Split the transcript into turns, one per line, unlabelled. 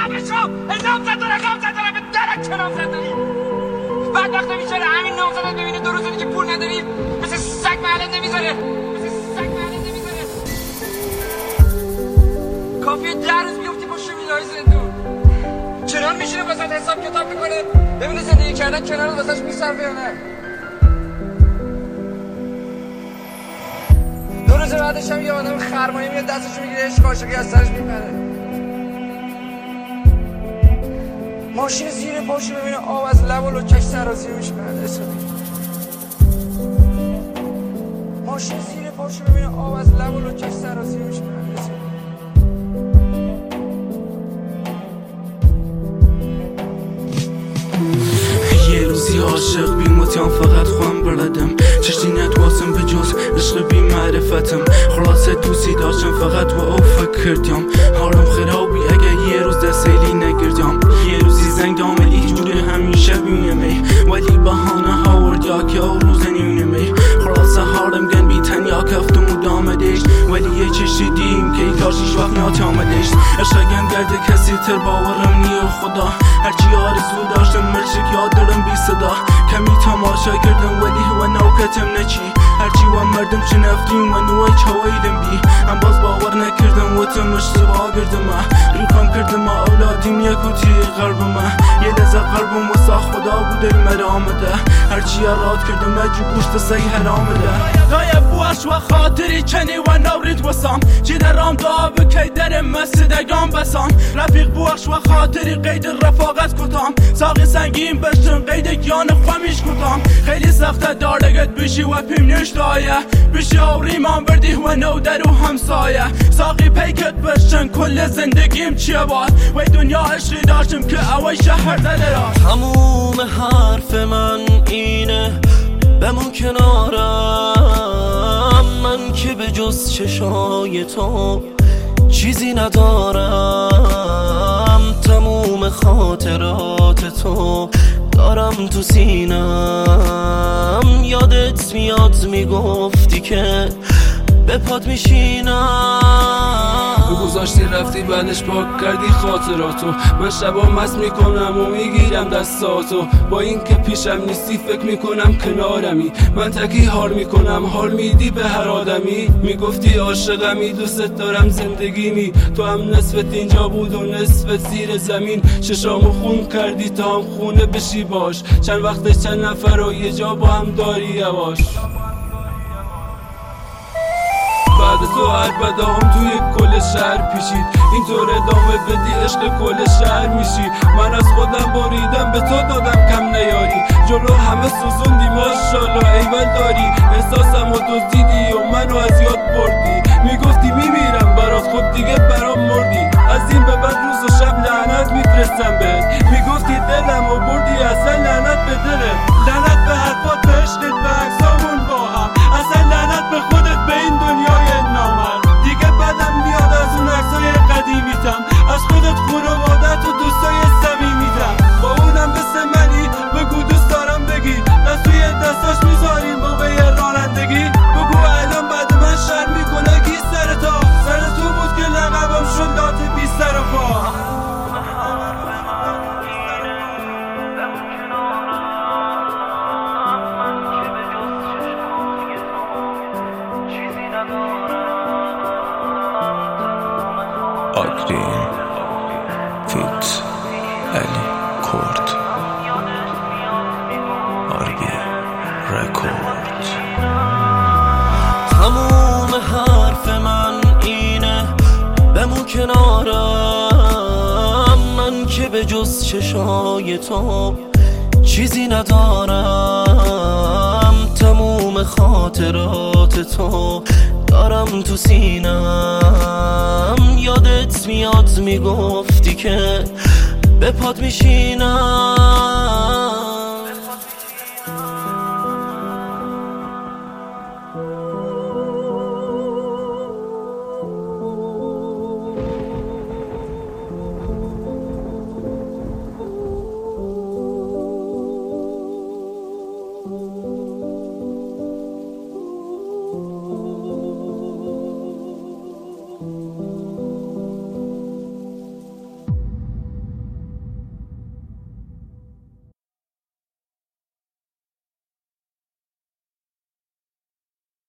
بشو نام زدن به درک که نام زدنی بعد وقت میشه همین نام زدن ببینه 2 روز دیگه پول نداری مثل سگ محله نمیذاره کافیه 10 روز بیفتی پشت میلای زندون چنان میشینه واسه حساب کتاب میکنه ببینه زندگی کردن کنار واسهش میصرفه یا نه 2 روز بعدش هم یه آدم خرمایی میاد دستشو میگیره عشق عاشقی از سرش میپره ماشین زیر پاشو ببینه آب از لب و لکش سرازیر میشه ماشین زیر پاشو ببینه آب از لب و لکش سرازیر میشه
یه روزی عاشق بی متیان فقط خوام بردم چشتینت واسم به جز عشق بی معرفتم خلاصه دوستی داشتم فقط و او فکر کردم حالم خرابی اگه یه روز دستیلی نگردم یه روزی زنگ دامل ایجوره همیشه بینمی ولی بهانه هاورد یا که او روز نیونمی خلاصه حالم گن بی تنیا کفتم و دامدش ولی یه چشتی دیم که ای کارشیش وقت نات آمدش عشقم گرده کسی تر باورم نیو خدا هرچی آرزو داشتم ملشک یاد دارم بی صدا کمی تماشا کردم ولی هوا نوکتم نچی هرچی و مردم شنفتیم و نوای چوایدم بی هم باز باور نکردم و تم اشتباه کردم ریخم کردم اولادیم یکوتی قلبم یه لحظه قلبم واسه خدا بود المر آمده هرچی راد کردم اجو گوشت سی حرامده دای بوش و خاطری چنی و نورید وسام چی درام دا بکی در مسدگان بسام رفیق بوش و خاطری قید رفاقت کتام ساقی سنگین بشتن قید گیان خوامیش کتام خیلی سخته دارگت بشی و پیم نشتایه بشی آوریمان بردی و نو در و همسایه ساقی پیکت بشتن کل زندگیم چیه باد و دنیا عشقی داشتم که اوی شهر دلرات
تموم حرف من اینه بمون کنارم من که به جز چشای تو چیزی ندارم تموم خاطرات تو دارم تو سینم یادت میاد میگفتی که به پات میشینم
تو گذاشتی رفتی بعدش پاک کردی خاطراتو من شبا مست میکنم و میگیرم دستاتو با این که پیشم نیستی فکر میکنم کنارمی من تکی حال میکنم حال میدی به هر آدمی میگفتی عاشقمی دوست دارم زندگیمی تو هم نصفت اینجا بود و نصفت زیر زمین ششامو خون کردی تا هم خونه بشی باش چند وقت چند نفر و یه جا با هم داری یواش بعد تو عربده هم توی کل شهر پیشید اینطور ادامه بدی عشق کل شهر میشی من از خودم بریدم به تو دادم کم نیاری جلو همه سوزوندی ماشالله ایول داری احساسم و دزدیدی و منو از یاد بردی میگفتی میمیرم برات خود دیگه برام مردی از این به بعد روز و شب لعنت میفرستم بهت میگفتی دلم و بردی اصلا لعنت به دلت لعنت به حرفات به عشقت به عکسامون با هم اصلا لعنت به خودت به این دنیای نامرد دیگه بدم میاد از اون عکسای قدیمیتم از خودت خانوادت و دوستای صمیمیتم با اونم مثل منی بگو دوست دارم بگی دست توی دستاش میذاریم موقع رانندگی بگو الان بعد من شر میکنه کی سر تو بود که لقبم شد لات بی سر و پا
آگرین فیت علی کرد آربی رکورد
تموم حرف من اینه بمون کنارم من که به جز چشای تو چیزی ندارم تموم خاطرات تو دارم تو سینم یادت میاد میگفتی که به پات میشینم